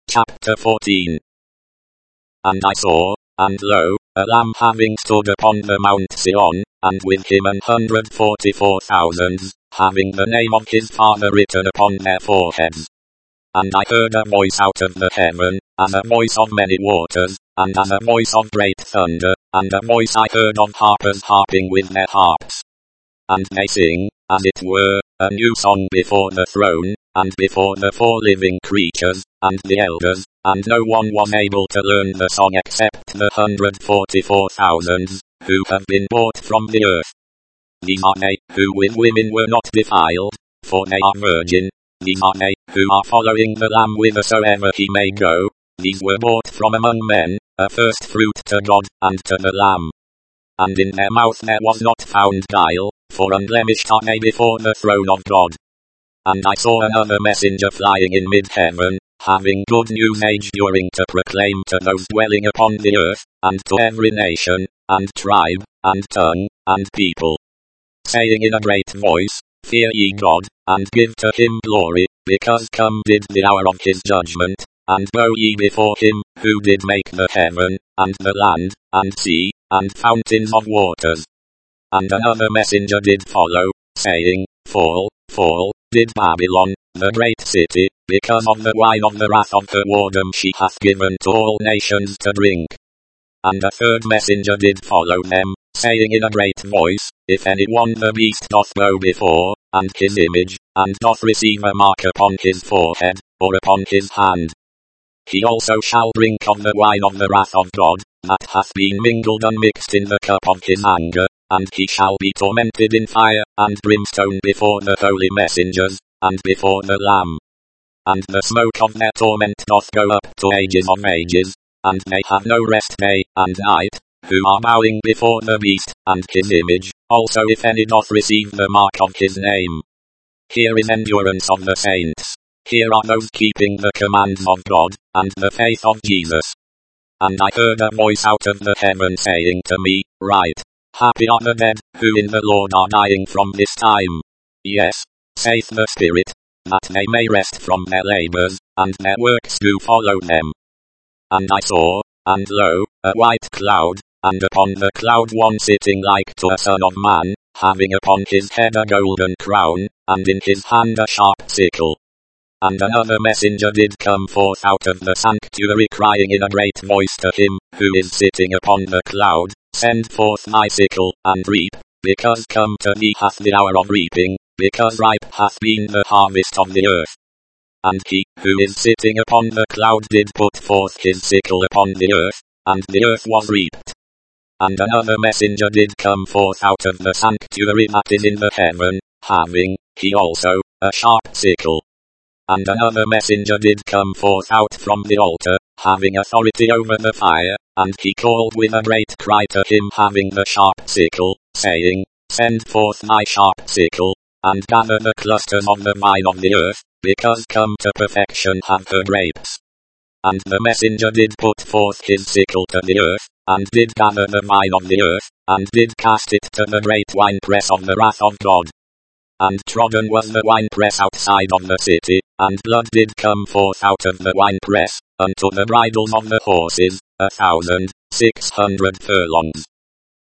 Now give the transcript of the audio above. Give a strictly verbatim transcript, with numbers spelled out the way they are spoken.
Chapter fourteen. And I saw, and lo, a Lamb having stood upon the Mount Sion, and with him an hundred forty-four thousands, having the name of his Father written upon their foreheads. And I heard a voice out of the heaven, as a voice of many waters, and as a voice of great thunder, and a voice I heard of harpers harping with their harps. And they sing, as it were, a new song before the throne, and before the four living creatures, and the elders, and no one was able to learn the song except the hundred forty-four thousands, who have been bought from the earth. These are they, who with women were not defiled, for they are virgin. These are they, who are following the Lamb whithersoever he may go. These were bought from among men, a first fruit to God, and to the Lamb. And in their mouth there was not found guile, for unblemished are they before the throne of God. And I saw another messenger flying in mid-heaven, having good news enduring to proclaim to those dwelling upon the earth, and to every nation, and tribe, and tongue, and people, saying in a great voice, Fear ye God, and give to him glory, because come did the hour of his judgment, and bow ye before him, who did make the heaven, and the land, and sea, and fountains of waters. And another messenger did follow, saying, Fall, fall, did Babylon, the great city, because of the wine of the wrath of her whoredom she hath given to all nations to drink. And a third messenger did follow them, saying in a great voice, If any one the beast doth bow before, and his image, and doth receive a mark upon his forehead, or upon his hand, he also shall drink of the wine of the wrath of God, that hath been mingled unmixed in the cup of his anger, and he shall be tormented in fire and brimstone before the holy messengers, and before the Lamb. And the smoke of their torment doth go up to ages of ages, and they have no rest day and night, who are bowing before the beast, and his image, also if any doth receive the mark of his name. Here is endurance of the saints. Here are those keeping the commands of God, and the faith of Jesus. And I heard a voice out of the heaven saying to me, Write, Happy are the dead, who in the Lord are dying from this time. Yes, saith the Spirit, that they may rest from their labors, and their works do follow them. And I saw, and lo, a white cloud, and upon the cloud one sitting like to a son of man, having upon his head a golden crown, and in his hand a sharp sickle. And another messenger did come forth out of the sanctuary crying in a great voice to him, who is sitting upon the cloud, Send forth thy sickle, and reap, because come to thee hath the hour of reaping, because ripe hath been the harvest of the earth. And he, who is sitting upon the cloud did put forth his sickle upon the earth, and the earth was reaped. And another messenger did come forth out of the sanctuary that is in the heaven, having, he also, a sharp sickle. And another messenger did come forth out from the altar, having authority over the fire, and he called with a great cry to him having the sharp sickle, saying, Send forth thy sharp sickle, and gather the clusters of the vine of the earth, because come to perfection have her grapes. And the messenger did put forth his sickle to the earth, and did gather the vine of the earth, and did cast it to the great winepress of the wrath of God. And trodden was the winepress outside of the city, and blood did come forth out of the winepress, unto the bridles of the horses, a thousand, six hundred furlongs.